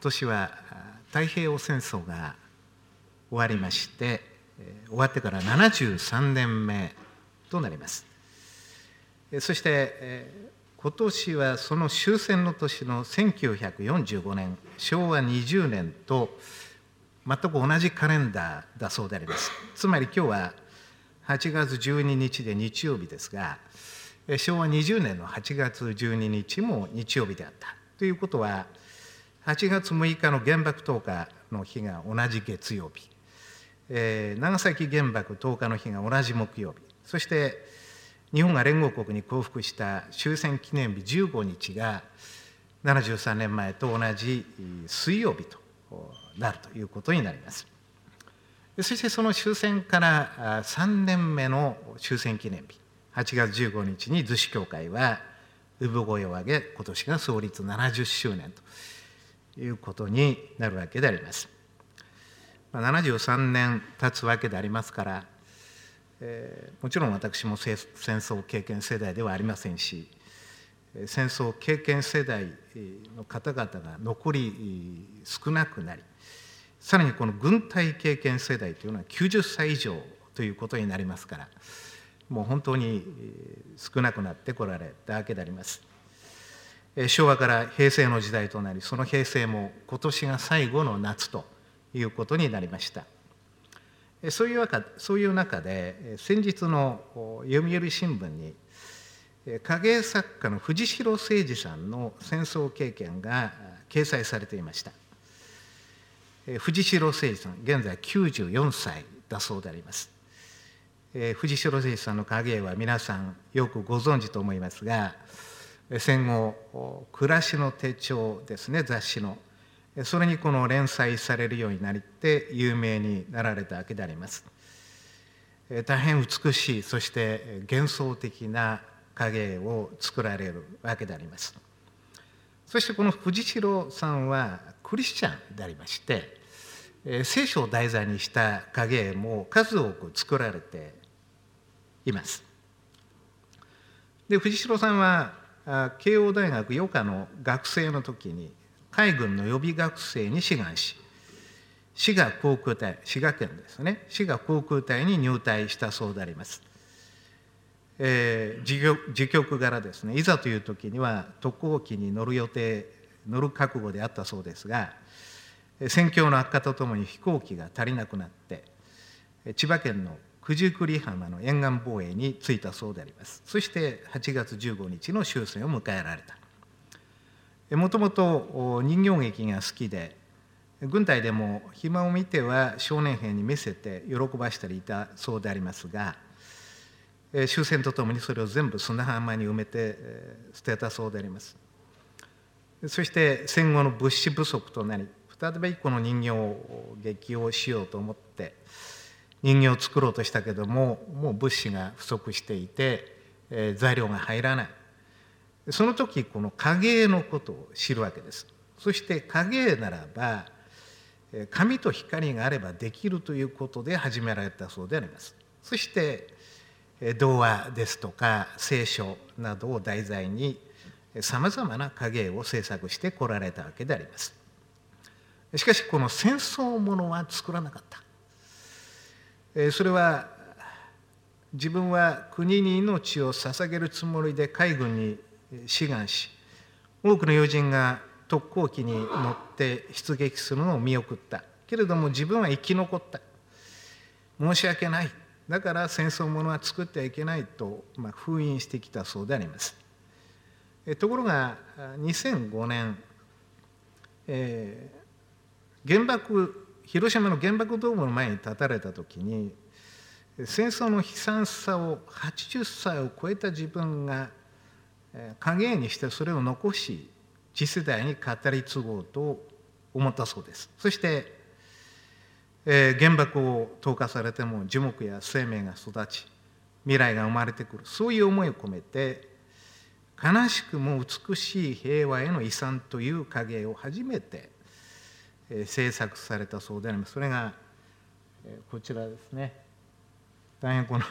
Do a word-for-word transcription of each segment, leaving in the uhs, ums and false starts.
年は太平洋戦争が終わりまして、終わってからななじゅうさんねんめとなります。そして今年はその終戦の年のせんきゅうひゃくよんじゅうごねん、しょうわにじゅうねんと全く同じカレンダーだそうであります。つまり今日ははちがつじゅうににちで日曜日ですが、しょうわにじゅうねんのはちがつじゅうににちも日曜日であった。ということは、はちがつむいかの原爆投下の日が同じ月曜日、えー、長崎原爆投下の日が同じ木曜日、そして日本が連合国に降伏した終戦記念日じゅうごにちがななじゅうさんねんまえと同じ水曜日となるということになります。そしてその終戦からさんねんめの終戦記念日、はちがつじゅうごにちに逗子教会は産声を上げ、今年が創立ななじゅっしゅうねんということになるわけであります。ななじゅうさんねん経つわけでありますから、えー、もちろん私も戦争経験世代ではありませんし、戦争経験世代の方々が残り少なくなり、さらにこの軍隊経験世代というのはきゅうじゅっさい以上ということになりますから、もう本当に少なくなってこられたわけであります。昭和から平成の時代となり、その平成も今年が最後の夏ということになりました。そういう中、そういう中で、先日の読売新聞に、影絵作家の藤代誠二さんの戦争経験が掲載されていました。藤代誠二さん、現在きゅうじゅうよんさいだそうであります。藤代誠二さんの影絵は皆さんよくご存知と思いますが、戦後、暮らしの手帳ですね、雑誌の、それにこの連載されるようになりて有名になられたわけであります。大変美しい、そして幻想的な影絵を作られるわけであります。そしてこの藤代さんはクリスチャンでありまして、聖書を題材にした影絵も数多く作られています。で、藤代さんは慶応大学余暇の学生の時に海軍の予備学生に志願し、滋賀航空隊、滋賀県ですね、滋賀航空隊に入隊したそうであります。えー、自局柄ですね、いざという時には特攻機に乗る予定、乗る覚悟であったそうですが、戦況の悪化とともに飛行機が足りなくなって、千葉県の九十九里浜の沿岸防衛に就いたそうであります。そしてはちがつじゅうごにちの終戦を迎えられた。もともと人形劇が好きで、軍隊でも暇を見ては少年兵に見せて喜ばしたりいたそうでありますが、終戦とともにそれを全部砂浜に埋めて捨てたそうであります。そして戦後の物資不足となり、再びこの人形劇をしようと思って人形を作ろうとしたけども、もう物資が不足していて、えー、材料が入らない。その時この影絵のことを知るわけです。そして影絵ならば紙と光があればできるということで始められたそうであります。そして童話ですとか聖書などを題材にさまざまな影絵を制作してこられたわけであります。しかしこの戦争ものは作らなかった。それは自分は国に命を捧げるつもりで海軍に志願し、多くの要人が特攻機に乗って出撃するのを見送った。けれども自分は生き残った。申し訳ない。だから戦争ものは作ってはいけないと、まあ、封印してきたそうであります。えところがにせんごねん、えー、原爆広島の原爆ドームの前に立たれた時に、戦争の悲惨さをはちじゅっさいを超えた自分が影絵にしてそれを残し次世代に語り継ごうと思ったそうです。そして、えー、原爆を投下されても樹木や生命が育ち未来が生まれてくる、そういう思いを込めて悲しくも美しい平和への遺産という影絵を初めて、えー、制作されたそうであります。それが、えー、こちらですね。大変この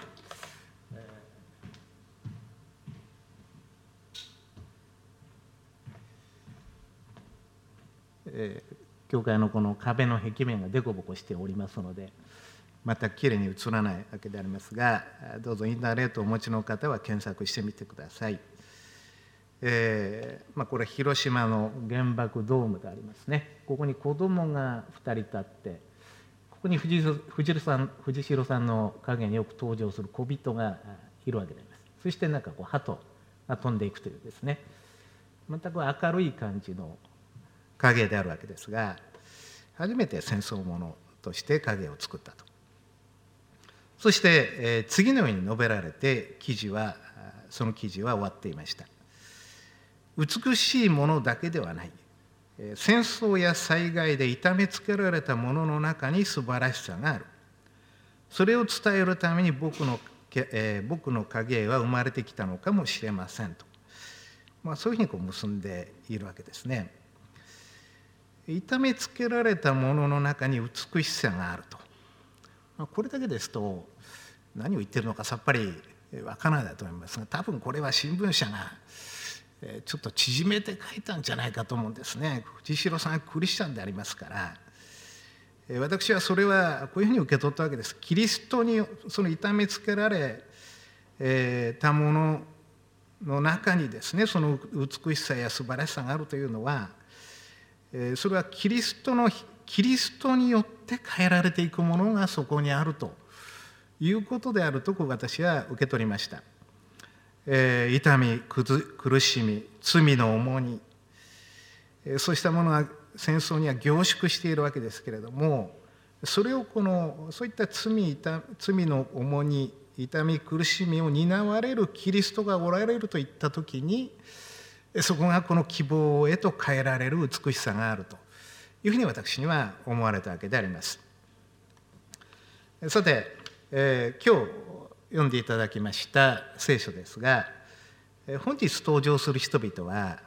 えー、教会のこの壁の壁面が凸凹しておりますので、またきれいに映らないわけでありますが、どうぞインターネットをお持ちの方は検索してみてください。えーまあ、これ広島の原爆ドームでありますね。ここに子どもがふたり立って、ここに藤代さん、藤代さんの影によく登場する小人がいるわけであります。そしてなんかこう鳩が飛んでいくというですね、全く明るい感じの影であるわけですが、初めて戦争ものとして影を作ったと。そして、えー、次のように述べられて記事はその記事は終わっていました。美しいものだけではない、戦争や災害で痛めつけられたものの中に素晴らしさがある。それを伝えるために僕の、えー、僕の影は生まれてきたのかもしれませんと、まあ、そういうふうにこう結んでいるわけですね。痛めつけられたものの中に美しさがあると、まあ、これだけですと何を言ってるのかさっぱりわからないと思いますが、多分これは新聞社がちょっと縮めて書いたんじゃないかと思うんですね。藤代さんはクリスチャンでありますから、私はそれはこういうふうに受け取ったわけです。キリストにその痛めつけられたものの中にですね、その美しさや素晴らしさがあるというのは、それはキリストのキリストによって変えられていくものがそこにあるということであると私は受け取りました。えー、痛み、苦しみ、罪の重荷、えー、そうしたものが戦争には凝縮しているわけですけれども、それをこのそういった罪、痛罪の重荷、痛み、苦しみを担われるキリストがおられるといったときに、そこがこの希望へと変えられる美しさがあるというふうに私には思われたわけであります。さて、えー、今日読んでいただきました聖書ですが、本日登場する人々は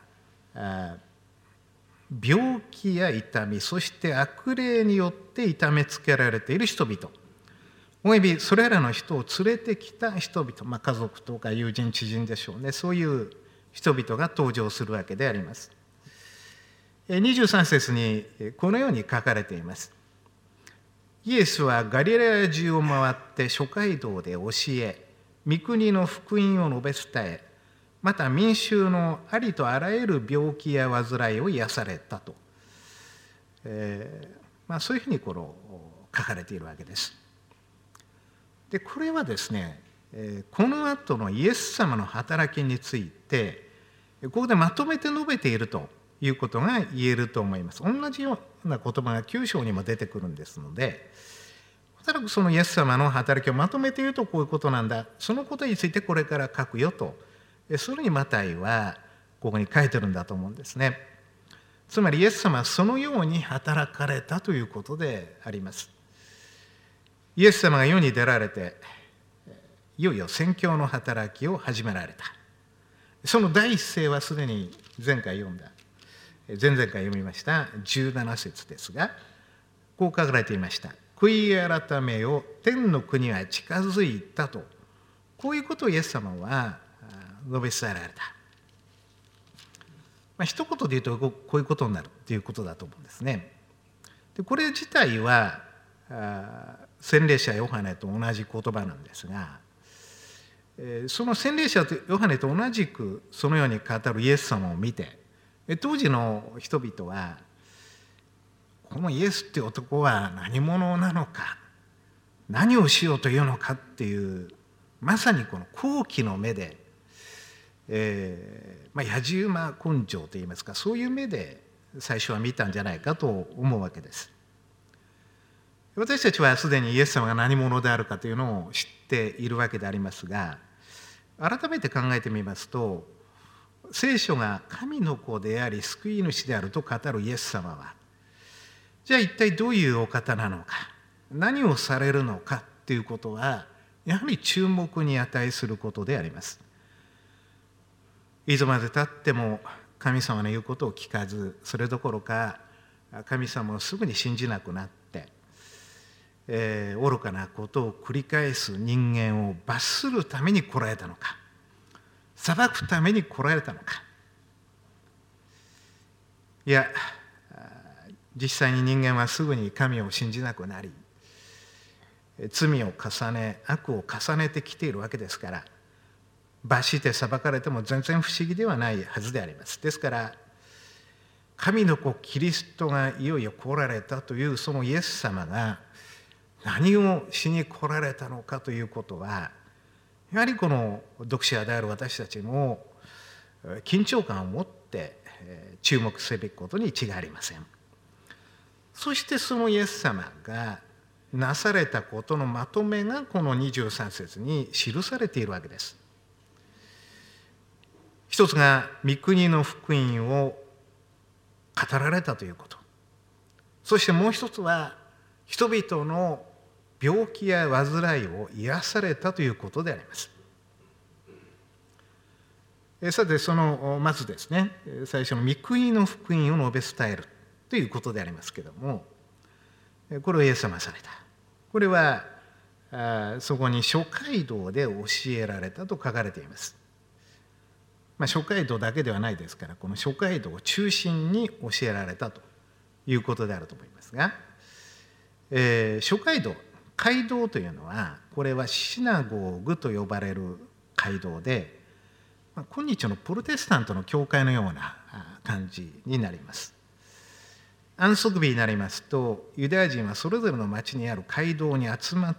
病気や痛み、そして悪霊によって痛めつけられている人々、およびそれらの人を連れてきた人々、まあ、家族とか友人知人でしょうね、そういう人々が登場するわけであります。にじゅうさん節にこのように書かれています。イエスはガリラヤ中を回って諸街道で教え、御国の福音を述べ伝え、また民衆のありとあらゆる病気や患いを癒されたと、えーまあ、そういうふうにこの書かれているわけです。でこれはですね、えー、この後のイエス様の働きについてここでまとめて述べているということが言えると思います。同じような言葉がきゅう章にも出てくるんですので、おそらくそのイエス様の働きをまとめているとこういうことなんだ、そのことについてこれから書くよと、それにマタイはここに書いてるんだと思うんですね。つまりイエス様はそのように働かれたということであります。イエス様が世に出られて、いよいよ宣教の働きを始められた。その第一声はすでに前回読んだ、前々回読みましたじゅうなな節ですが、こう書かれていました。悔い改めよ、天の国は近づいたと、こういうことをイエス様は述べ伝えられた。まあ、一言で言うとこういうことになるということだと思うんですね。でこれ自体は洗礼者ヨハネと同じ言葉なんですが、その洗礼者ヨハネと同じくそのように語るイエス様を見て、当時の人々はこのイエスっていう男は何者なのか、何をしようというのかっていう、まさにこの好奇の目で、えーまあ、野じ馬根性といいますか、そういう目で最初は見たんじゃないかと思うわけです。私たちはすでにイエス様が何者であるかというのを知っているわけでありますが、改めて考えてみますと、聖書が神の子であり救い主であると語るイエス様は、じゃあ一体どういうお方なのか、何をされるのかということはやはり注目に値することであります。いつまでたっても神様の言うことを聞かず、それどころか神様をすぐに信じなくなって、えー、愚かなことを繰り返す人間を罰するために来られたのか、裁くために来られたのか。いや、 実際に人間はすぐに神を信じなくなり、罪を重ね悪を重ねてきているわけですから、罰して裁かれても全然不思議ではないはずであります。ですから神の子キリストがいよいよ来られたというそのイエス様が何をしに来られたのかということは、やはりこの読者である私たちも緊張感を持って注目すべきことに違いありません。そしてそのイエス様がなされたことのまとめがこのにじゅうさん節に記されているわけです。一つが御国の福音を語られたということ、そしてもう一つは人々の病気や患いを癒されたということであります。さてそのまずですね、最初の御国の福音を述べ伝えるということでありますけれども、これをイエス様がされた。これはそこに諸街道で教えられたと書かれています。まあ、諸街道だけではないですから、この諸街道を中心に教えられたということであると思いますが、えー、諸街道、街道というのはこれはシナゴーグと呼ばれる街道で、まあ、今日のプロテスタントの教会のような感じになります。安息日になりますと、ユダヤ人はそれぞれの町にある街道に集まって、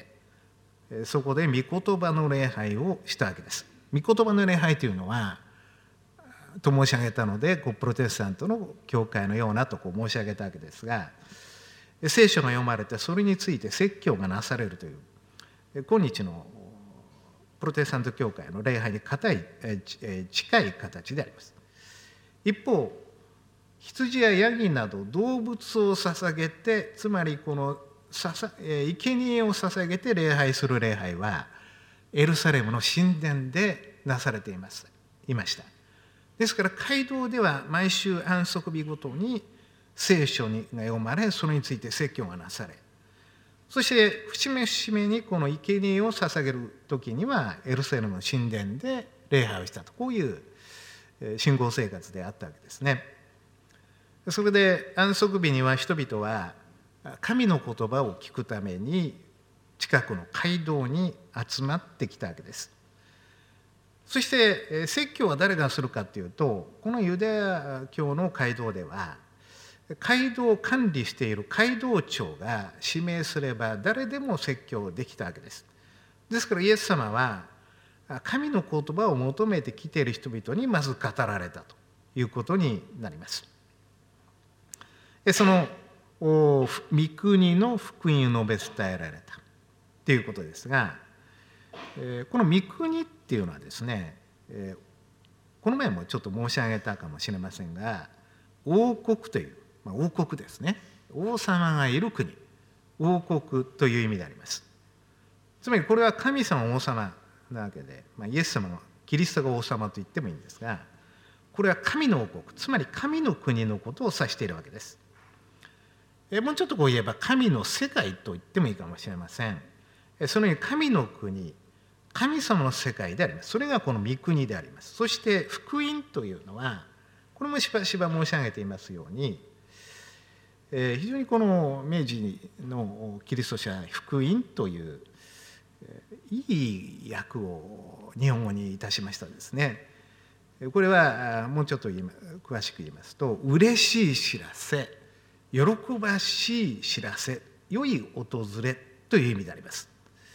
そこで御言葉の礼拝をしたわけです。御言葉の礼拝というのはと申し上げたので、こうプロテスタントの教会のようなとこう申し上げたわけですが、聖書が読まれてそれについて説教がなされるという今日のプロテスタント教会の礼拝に固い近い形であります。一方、羊やヤギなど動物を捧げて、つまりこの生贄を捧げて礼拝する礼拝はエルサレムの神殿でなされています、いました。ですから街道では毎週安息日ごとに聖書が読まれ、それについて説教がなされ、そして節目節目にこの生贄を捧げる時にはエルサレムの神殿で礼拝をしたと、こういう信仰生活であったわけですね。それで安息日には人々は神の言葉を聞くために近くの街道に集まってきたわけです。そして説教は誰がするかというと、このユダヤ教の街道では街道を管理している街道長が指名すれば誰でも説教できたわけです。ですからイエス様は神の言葉を求めてきている人々にまず語られたということになります。その御国の福音を述べ伝えられたということですが、この御国っていうのはですね、この前もちょっと申し上げたかもしれませんが、王国という、まあ、王国ですね、王様がいる国、王国という意味であります。つまりこれは神様王様なわけで、まあ、イエス様のキリストが王様と言ってもいいんですが、これは神の王国、つまり神の国のことを指しているわけです。もうちょっとこう言えば神の世界と言ってもいいかもしれません。そのように神の国、神様の世界であります。それがこの御国であります。そして福音というのは、これもしばしば申し上げていますように、非常にこの明治のキリスト者福音といういい訳を日本語にいたしましたですね。これはもうちょっと詳しく言いますと、嬉しい知らせ、喜ばしい知らせ、良い訪れという意味であります。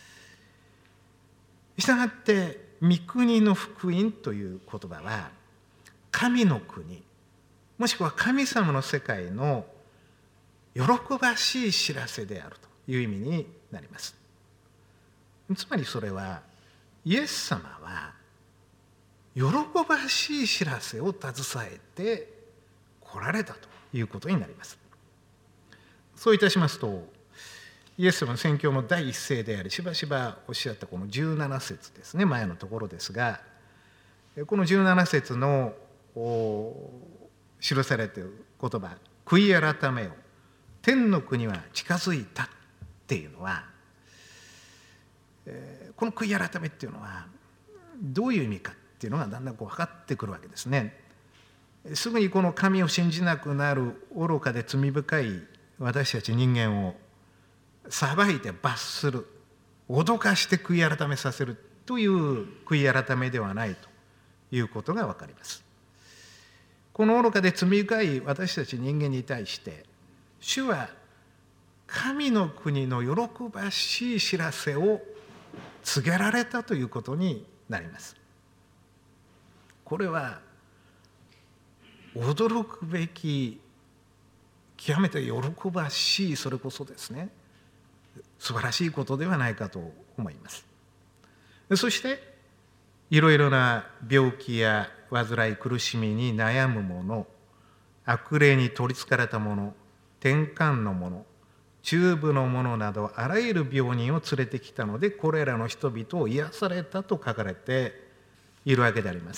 したがって御国の福音という言葉は神の国、もしくは神様の世界の喜ばしい知らせであるという意味になります。つまりそれはイエス様は喜ばしい知らせを携えて来られたということになります。そういたしますと、イエス様の宣教の第一声であり、しばしばおっしゃったこのじゅうなな節ですね、前のところですが、このじゅうなな節の記されている言葉、悔い改めよ、天の国は近づいたっていうのは、この悔い改めっていうのはどういう意味かっていうのがだんだんこう分かってくるわけですね。 すぐにこの神を信じなくなる愚かで罪深い私たち人間を裁いて罰する、脅かして悔い改めさせるという悔い改めではないということが分かります。この愚かで罪深い私たち人間に対して主は神の国の喜ばしい知らせを告げられたということになります。これは驚くべき極めて喜ばしい、それこそですね素晴らしいことではないかと思います。そしていろいろな病気や患い苦しみに悩む者、悪霊に取りつかれた者、転換の者、中部の者などあらゆる病人を連れてきたので、これらの人々を癒されたと書かれているわけであります。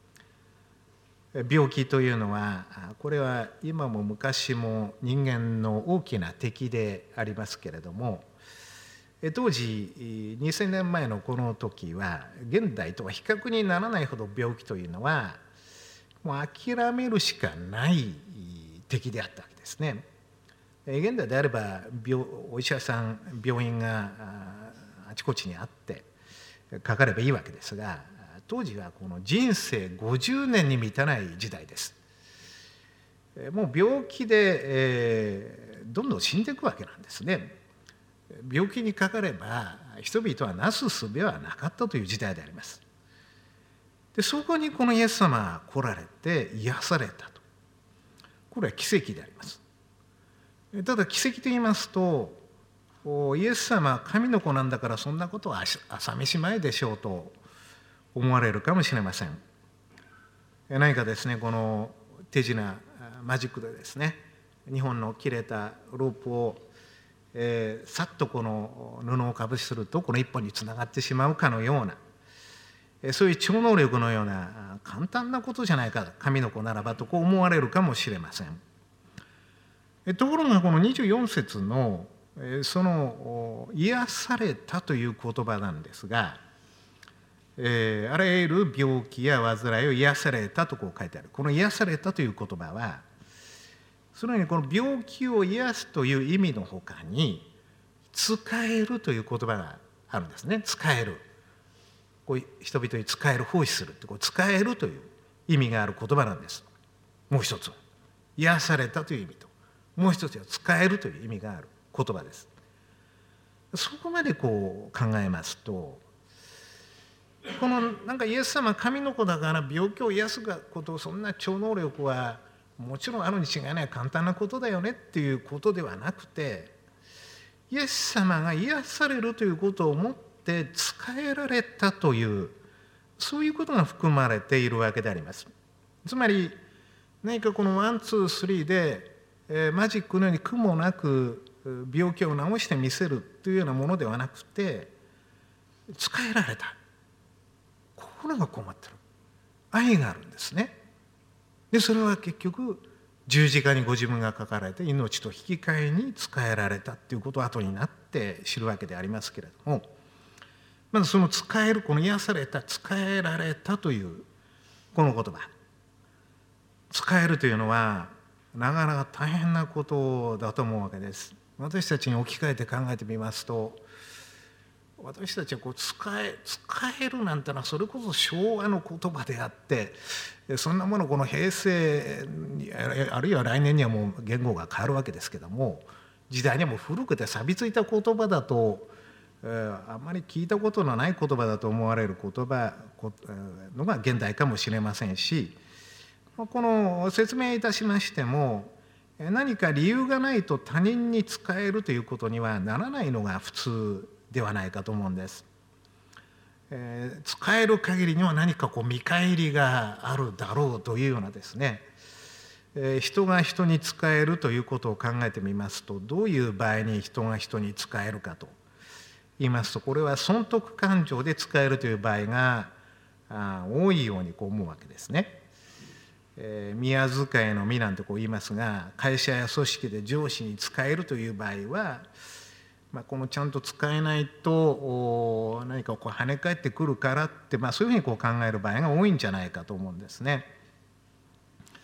病気というのは、これは今も昔も人間の大きな敵でありますけれども、当時にせんねんまえのこの時は現代とは比較にならないほど病気というのはもう諦めるしかない敵であったわけですね。現代であれば病お医者さん、病院があちこちにあってかかればいいわけですが、当時はこの人生ごじゅうねんに満たない時代です。もう病気で、えー、どんどん死んでいくわけなんですね。病気にかかれば人々はなすすべはなかったという時代であります。でそこにこのイエス様が来られて癒されたと、これは奇跡であります。ただ奇跡と言いますと、イエス様は神の子なんだからそんなことは朝飯前でしょうと思われるかもしれません。何かですね、この手品マジックでですね、にほんの切れたロープを、えー、さっとこの布をかぶせするとこのいっぽんにつながってしまうかのような、えー、そういう超能力のような簡単なことじゃないか、神の子ならばとこう思われるかもしれません。えー、ところがこのにじゅうよん節の、えー、その癒されたという言葉なんですが、えー、あらゆる病気や患いを癒されたとこう書いてある。この癒されたという言葉は、そのようにこの病気を癒すという意味のほかに、使えるという言葉があるんですね。使える。こう人々に使える、奉仕するって、こう使えるという意味がある言葉なんです。もう一つは癒されたという意味と、もう一つは使えるという意味がある言葉です。そこまでこう考えますと、このなんかイエス様は神の子だから病気を癒すこと、そんな超能力はもちろんあるに違いない、簡単なことだよねっていうことではなくて、イエス様が癒されるということをもって使えられたという、そういうことが含まれているわけであります。つまり何かこのワンツースリーで、えー、マジックのように苦もなく病気を治してみせるというようなものではなくて、使えられた、心が困ってる、愛があるんですね。でそれは結局十字架にご自分がかかられて命と引き換えに仕えられたっていうことを後になって知るわけでありますけれども、まずその仕える、この癒された、仕えられたというこの言葉、仕えるというのはなかなか大変なことだと思うわけです。私たちに置き換えて考えてみますと、私たちはこう使え使えるなんてのはそれこそ昭和の言葉であって、そんなものこの平成あるいは来年にはもう言語が変わるわけですけども、時代にも古くて錆びついた言葉だと、えー、あんまり聞いたことのない言葉だと思われる言葉のが現代かもしれませんし、この説明いたしましても何か理由がないと他人に使えるということにはならないのが普通ではないかと思うんです。えー、使える限りには何かこう見返りがあるだろうというようなですね、えー、人が人に使えるということを考えてみますと、どういう場合に人が人に使えるかと言いますと、これは損得感情で使えるという場合があ多いようにこう思うわけですね。えー、宮遣いの身なんてこう言いますが、会社や組織で上司に使えるという場合は、まあ、このちゃんと使えないと何かこう跳ね返ってくるからって、まあ、そういうふうにこう考える場合が多いんじゃないかと思うんですね。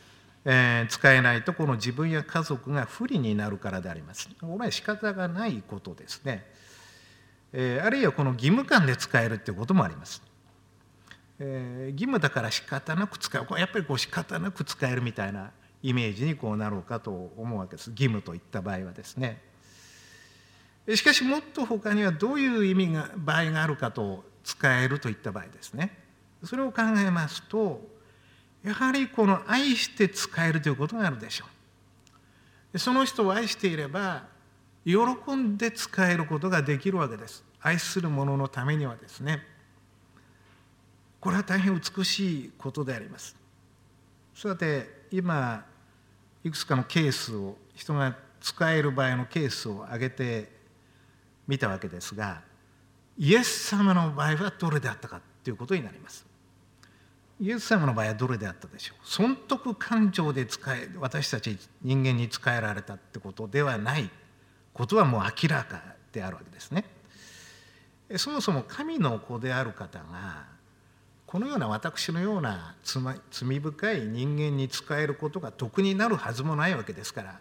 えー、使えないとこの自分や家族が不利になるからであります。これは仕方がないことですね。えー、あるいはこの義務感で使えるっていうこともあります。えー、義務だから仕方なく使う、やっぱりこう仕方なく使えるみたいなイメージにこうなろうかと思うわけです。義務といった場合はですね。しかしもっと他にはどういう意味が場合があるかと使えるといった場合ですね。それを考えますと、やはりこの愛して使えるということがあるでしょう。その人を愛していれば喜んで使えることができるわけです。愛する者のためにはですね。これは大変美しいことであります。さて今いくつかのケースを、人が使える場合のケースを挙げてみたわけですが、イエス様の場合はどれであったかということになります。イエス様の場合はどれであったでしょう。損得感情で使え、私たち人間に仕えられたってことではないことはもう明らかであるわけですね。そもそも神の子である方がこのような私のような罪深い人間に仕えることが得になるはずもないわけですから、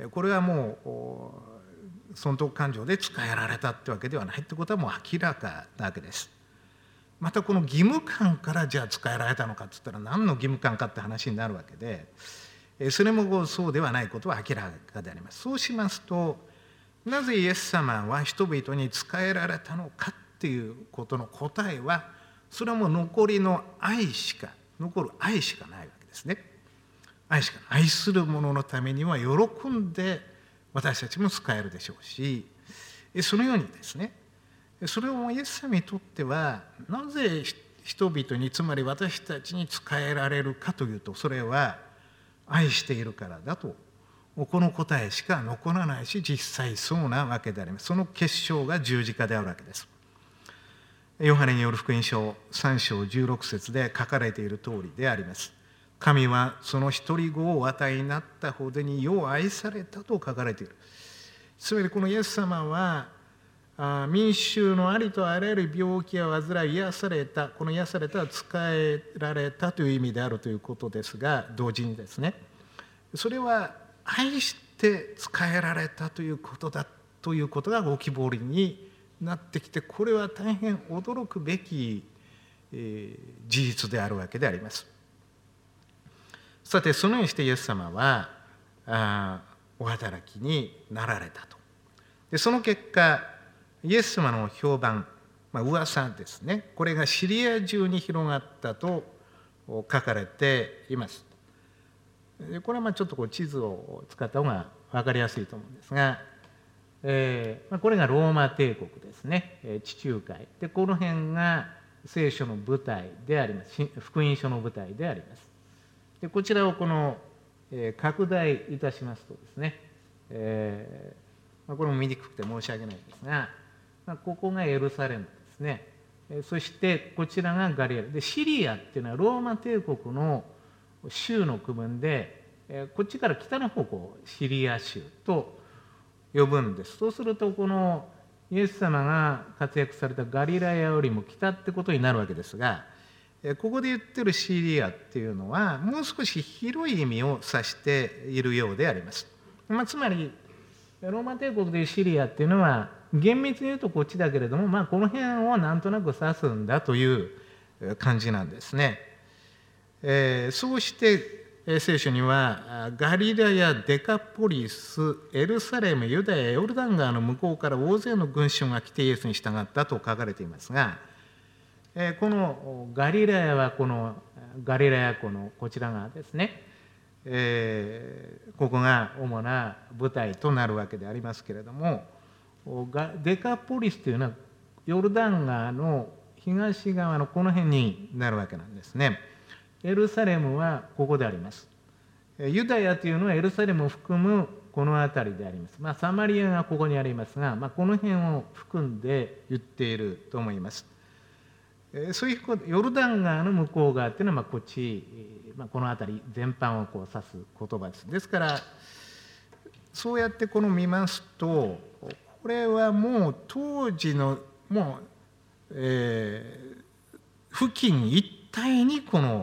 これはもう損得感情で仕えられたってわけではないってことはもう明らかなわけです。またこの義務感からじゃあ仕えられたのかって言ったら何の義務感かって話になるわけで、それもそうではないことは明らかであります。そうしますと、なぜイエス様は人々に仕えられたのかっていうことの答えは、それはもう残りの愛しか、残る愛しかないわけですね。愛しかない。愛する者のためには喜んで私たちも仕えるでしょうし、そのようにですね、それをイエス様にとってはなぜ人々に、つまり私たちに仕えられるかというと、それは愛しているからだと、この答えしか残らないし、実際そうなわけであります。その結晶が十字架であるわけです。ヨハネによる福音書さん章じゅうろく節で書かれている通りであります。神はその一人子をお与えになったほどによう愛されたと書かれている。つまりこのイエス様は民衆のありとあらゆる病気や患い癒された、この癒されたは仕えられたという意味であるということですが、同時にですね、それは愛して仕えられたということだということが浮き彫りになってきて、これは大変驚くべき、えー、事実であるわけであります。さてそのようにしてイエス様はあお働きになられたと。でその結果イエス様の評判、まあ、噂ですね、これがシリア中に広がったと書かれています。でこれはまあちょっとこう地図を使った方が分かりやすいと思うんですが、えーまあ、これがローマ帝国ですね、えー、地中海で、この辺が聖書の舞台であります。福音書の舞台であります。でこちらをこの、えー、拡大いたしますとですね、えーまあ、これも見にくくて申し訳ないんですが、まあ、ここがエルサレムですね、えー、そしてこちらがガリラで、シリアっていうのはローマ帝国の州の区分で、えー、こっちから北の方向シリア州と呼ぶんです。そうするとこのイエス様が活躍されたガリラヤよりも北ってことになるわけですが、ここで言ってるシリアっていうのはもう少し広い意味を指しているようであります。まあ、つまりローマ帝国でいうシリアっていうのは厳密に言うとこっちだけれども、まあ、この辺をなんとなく指すんだという感じなんですね。えー、そうして聖書にはガリラヤ、デカポリス、エルサレム、ユダヤ、ヨルダン川の向こうから大勢の群衆が来てイエスに従ったと書かれていますが、このガリラヤはこのガリラヤ湖のこちら側ですね、えー、ここが主な舞台となるわけでありますけれども、デカポリスというのはヨルダン川の東側のこの辺になるわけなんですね。エルサレムはここであります。ユダヤというのはエルサレムを含むこの辺りであります。まあ、サマリアがここにありますが、まあ、この辺を含んで言っていると思います。そういうこと、ヨルダン川の向こう側というのはまあこっち、まあ、この辺り全般をこう指す言葉です。ですからそうやってこの見ますと、これはもう当時のもう、えー、付近一帯にこの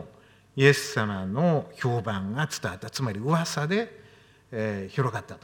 イエス様の評判が伝わった。つまり噂で、えー、広がったと。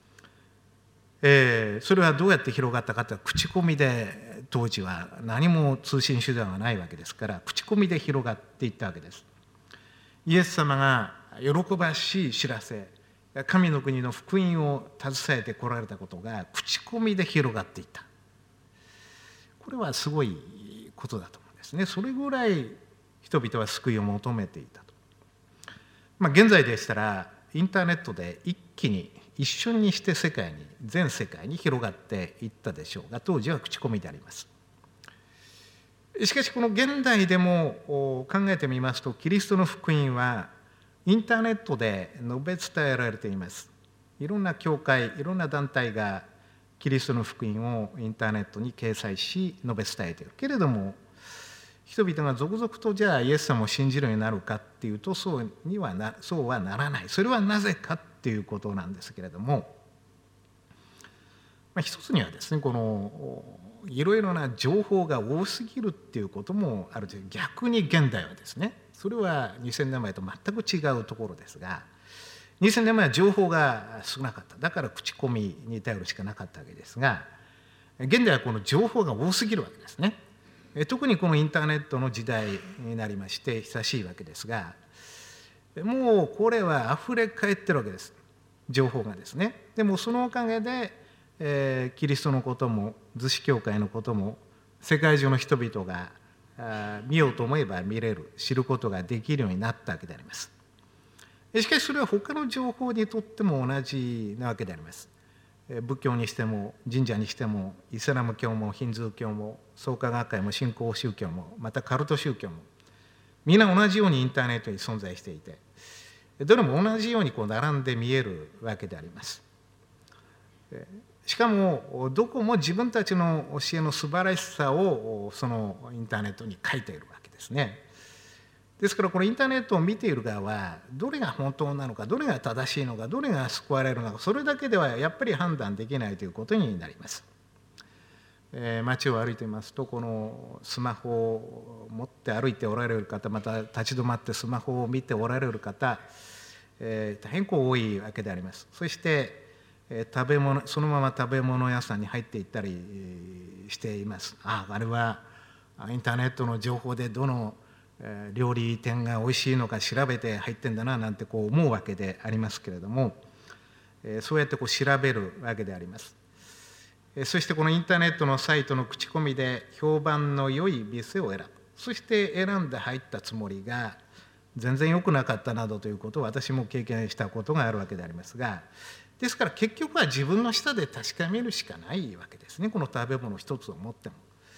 えー、それはどうやって広がったかというと、口コミで、当時は何も通信手段はないわけですから、口コミで広がっていったわけです。イエス様が喜ばしい知らせ、神の国の福音を携えてこられたことが口コミで広がっていった。これはすごいことだと思うんですね。それぐらい人々は救いを求めていたと。まあ、現在でしたらインターネットで一気に一瞬にして世界に全世界に広がっていったでしょうが、当時は口コミであります。しかしこの現代でも考えてみますと、キリストの福音はインターネットで述べ伝えられています。いろんな教会、いろんな団体がキリストの福音をインターネットに掲載し述べ伝えているけれども、人々が続々とじゃあイエス様を信じるようになるかっていうと、そうにはなそうはならない。それはなぜかっていうことなんですけれども、まあ、一つにはですね、このいろいろな情報が多すぎるっていうこともあるという。逆に現代はですね、それはにせんねんまえと全く違うところですが、にせんねんまえは情報が少なかった。だから口コミに頼るしかなかったわけですが、現代はこの情報が多すぎるわけですね。特にこのインターネットの時代になりまして久しいわけですが、もうこれはあふれ返ってるわけです、情報がですね。でもそのおかげで、えー、キリストのことも逗子教会のことも世界中の人々が見ようと思えば見れる、知ることができるようになったわけであります。しかしそれは他の情報にとっても同じなわけであります。仏教にしても神社にしてもイスラム教もヒンズー教も創価学会も新興宗教もまたカルト宗教も皆同じようにインターネットに存在していて、どれも同じようにこう並んで見えるわけであります。しかもどこも自分たちの教えの素晴らしさをそのインターネットに書いているわけですね。ですからこのインターネットを見ている側はどれが本当なのか、どれが正しいのか、どれが救われるのか、それだけではやっぱり判断できないということになります。えー、街を歩いていますと、このスマホを持って歩いておられる方、また立ち止まってスマホを見ておられる方、えー、大変こう多いわけであります。そして食べ物、そのまま食べ物屋さんに入っていったりしています。ああ、あれはインターネットの情報でどの料理店が美味しいのか調べて入ってんだななんてこう思うわけでありますけれども、そうやってこう調べるわけであります。そしてこのインターネットのサイトの口コミで評判の良い店を選ぶ。そして選んで入ったつもりが全然良くなかったなどということを私も経験したことがあるわけでありますが、ですから結局は自分の舌で確かめるしかないわけですね。この食べ物一つを持っても。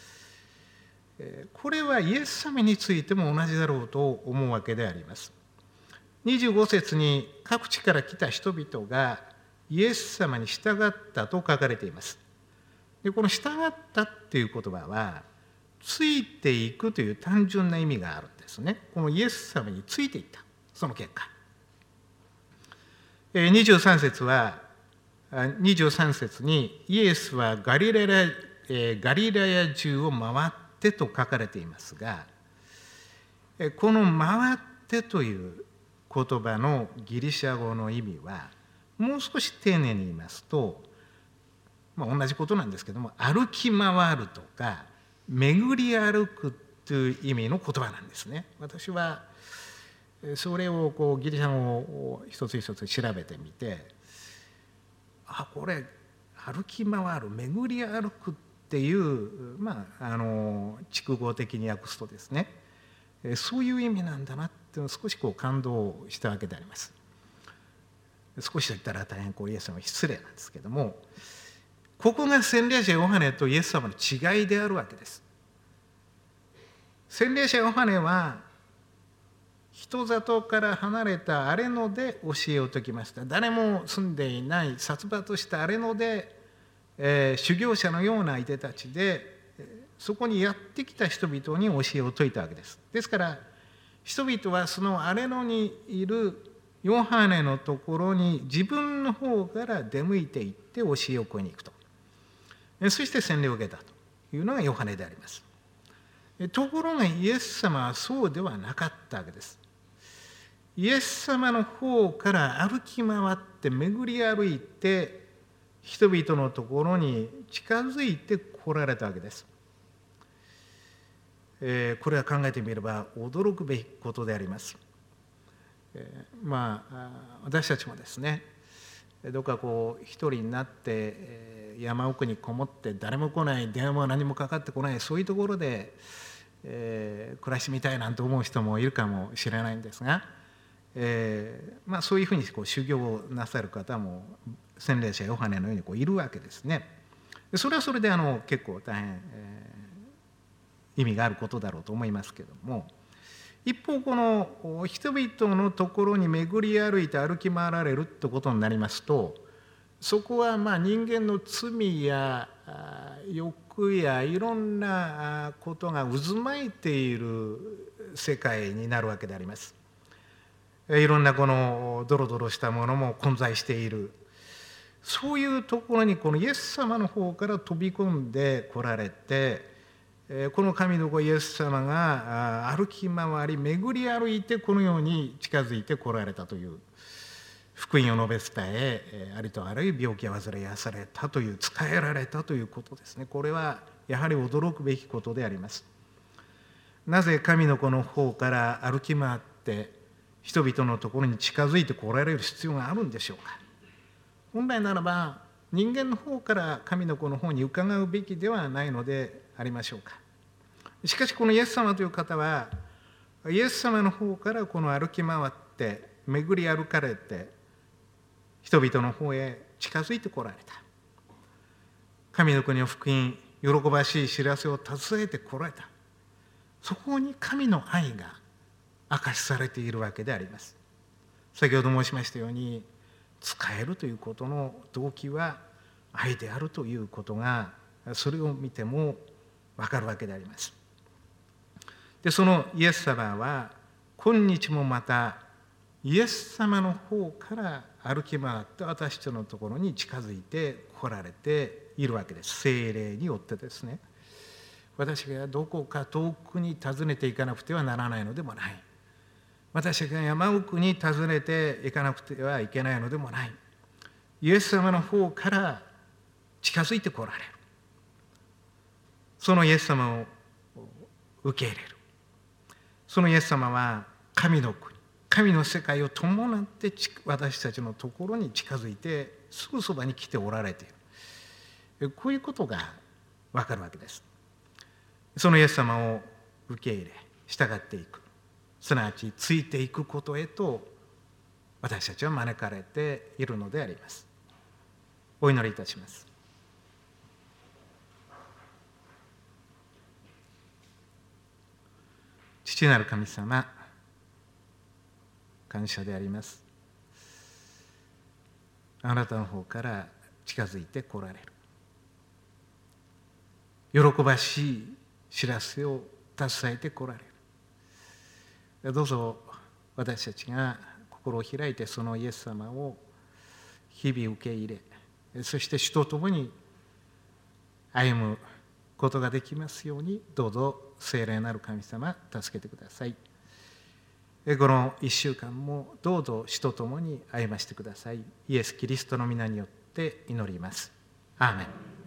これはイエス様についても同じだろうと思うわけであります。にじゅうご節に各地から来た人々がイエス様に従ったと書かれています。でこの従ったっていう言葉はついていくという単純な意味があるんですね。このイエス様についていった、その結果。にじゅうさん節はにじゅうさん節にイエスはガリラヤ、ガリラヤ中を回ってと書かれていますが、この回ってという言葉のギリシャ語の意味はもう少し丁寧に言いますと、まあ、同じことなんですけども、歩き回るとか巡り歩くという意味の言葉なんですね。私はそれをこうギリシャ語を一つ一つ調べてみて、あ、これ歩き回る、巡り歩くっていう、まあ、あの筑語的に訳すとですね、そういう意味なんだなって少しこう感動したわけであります。少しと言ったら大変こうイエス様は失礼なんですけども、ここが洗礼者ヨハネとイエス様の違いであるわけです。洗礼者ヨハネは人里から離れた荒れ野で教えを説きました。誰も住んでいない殺伐とした荒れ野で、えー、修行者のようないでたちでそこにやってきた人々に教えを説いたわけです。ですから人々はその荒れ野にいるヨハネのところに自分の方から出向いていって教えを請いに行くと、そして洗礼を受けたというのがヨハネであります。ところがイエス様はそうではなかったわけです。 イエス様の方から歩き回って巡り歩いて人々のところに近づいて来られたわけです。えー、これは考えてみれば驚くべきことであります。えー、まあ私たちもですね、どっかこう一人になって、えー、山奥にこもって誰も来ない、電話も何もかかってこない、そういうところで、えー、暮らしてみたいなんて思う人もいるかもしれないんですが、えーまあ、そういうふうにこう修行をなさる方も洗礼者ヨハネのようにこういるわけですね。それはそれであの結構大変、えー、意味があることだろうと思いますけども、一方この人々のところに巡り歩いて歩き回られるってことになりますと、そこはまあ人間の罪や欲やいろんなことが渦巻いている世界になるわけであります。いろんなこのドロドロしたものも混在している、そういうところにこのイエス様の方から飛び込んで来られて、この神の子イエス様が歩き回り巡り歩いてこのように近づいて来られたという福音を述べ伝え、ありとあらゆる病気や患い癒されたという、仕えられたということですね。これはやはり驚くべきことであります。なぜ神の子の方から歩き回って人々のところに近づいて来られる必要があるんでしょうか。本来ならば人間の方から神の子の方に伺うべきではないのでありましょうか。しかしこのイエス様という方はイエス様の方からこの歩き回って巡り歩かれて人々の方へ近づいてこられた。神の国の福音、喜ばしい知らせを携えてこられた。そこに神の愛が明かしされているわけであります。先ほど申しましたように、仕えるということの動機は愛であるということが、それを見ても分かるわけであります。で、そのイエス様は今日もまたイエス様の方から歩き回って私たちのところに近づいて来られているわけです。聖霊によってですね。私がどこか遠くに訪ねていかなくてはならないのでもない。私が山奥に訪ねていかなくてはいけないのでもない。イエス様の方から近づいてこられる。そのイエス様を受け入れる。そのイエス様は神の国、神の世界を伴って私たちのところに近づいてすぐそばに来ておられている。こういうことがわかるわけです。そのイエス様を受け入れ、従っていく。すなわちついていくことへと私たちは招かれているのであります。お祈りいたします。父なる神様、感謝であります。あなたの方から近づいて来られる。喜ばしい知らせを携えて来られる。どうぞ私たちが心を開いてそのイエス様を日々受け入れ、そして主と共に歩むことができますように、どうぞ聖霊なる神様助けてください。この一週間もどうぞ主と共に歩ましてください。イエス・キリストの皆によって祈ります。アーメン。